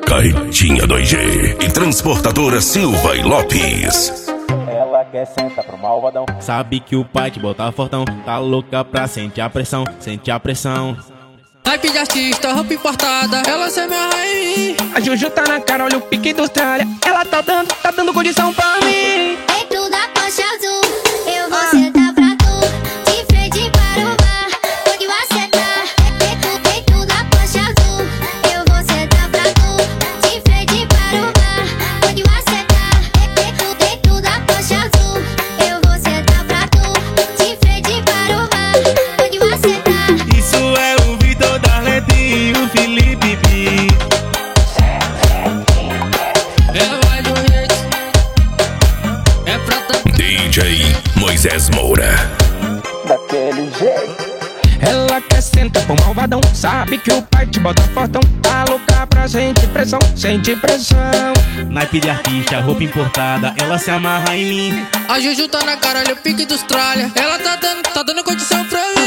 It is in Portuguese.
Carretinha 2G e Transportadora Silva e Lopes. Ela quer sentar pro malvadão. Sabe que o pai te bota fortão, tá louca pra sentir a pressão, sente a pressão. Naipe de artista, roupa importada, ela se amarra em mim. A Juju tá na cara, olha o pique do Austrália. Ela tá dando condição pra mim. Dentro da Porsche azul, eu vou sentar pra tu, de frente para o bar, onde vai sentar. Dentro da Porsche azul, eu vou sentar pra tu, de frente para o bar, onde vai sentar. Dentro da Porsche azul, eu vou sentar pra tu, de frente para o bar, onde vai sentar. Isso é o Vitor da Letinho, o Felipe B. Ela vai do jeito, é pra tocar. DJ Moisés Moura. Daquele jeito. Ela quer sentar pro malvadão. Sabe que o pai te bota fortão. Tá louca pra sentir pressão, sente pressão. Naipe de artista, roupa importada, ela se amarra em mim. A Juju tá na cara, olha o pique do Austrália. Ela tá dando condição pra mim.